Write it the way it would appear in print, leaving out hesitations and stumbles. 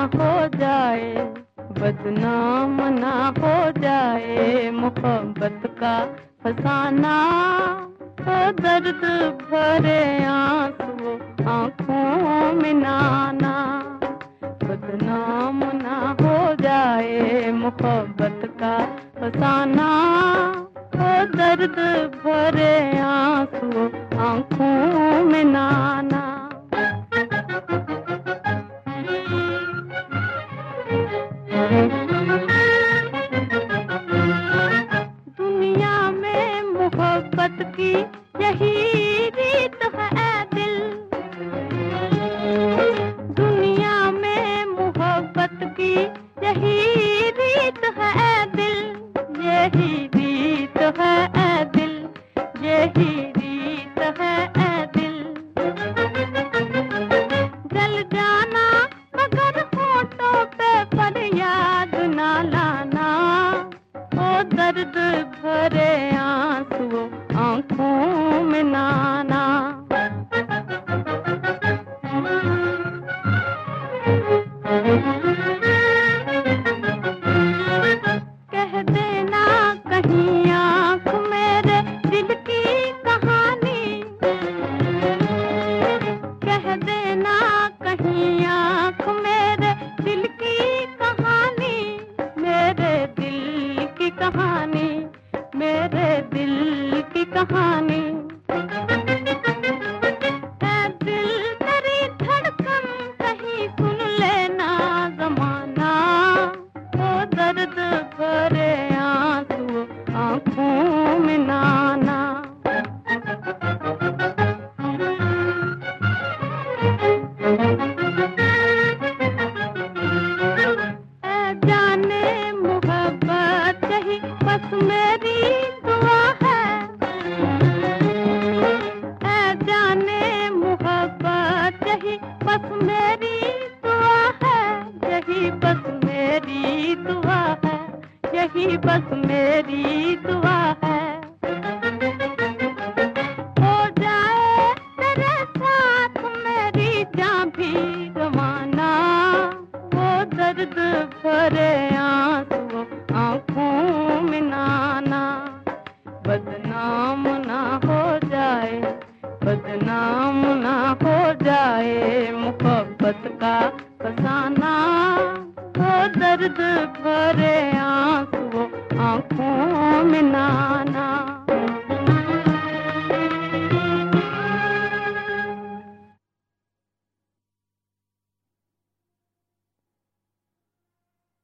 हो जाए, बदनाम ना हो जाए मोहब्बत का फसाना। ओ दर्द भरे आंसू आंखों में नाना, बदनाम ना हो जाए मोहब्बत का फसाना। ओ दर्द भरे आंसू आंखों में नाना। दुनिया में मोहब्बत की यही रीत है दिल, दुनिया में मोहब्बत की यही रीत है दिल, यही रीत है दिल, यही रीत है दिल। जल जाना मगर होठों पे फरियाद ना लाना। ओ दर्द भरे आंसू आंखों में नाना। कह देना कहीं आंख मेरे दिल की कहानी, कह देना कहीं आंख मेरे दिल की कहानी, मेरे दिल की कहानी, मेरे दिल की कहानी। ऐ दिल तेरी धड़कन कहीं सुन लेना ज़माना। ओ दर्द भरे आंसू आंखों में नाना। ऐ जाने मोहब्बत यही बस मेरी दुआ है, ऐ जाने मोहब्बत यही बस मेरी दुआ है, यही बस मेरी दुआ है, यही बस मेरी दुआ है। हो जाए तेरे साथ मेरी जान भी रवाना। वो दर्द भरे आंसू आंखों में नाना, बदनाम ना हो जाए, बदनाम ना हो जाए मोहब्बत का फसाना। वो दर्द भरे आंसू आंखों में नाना।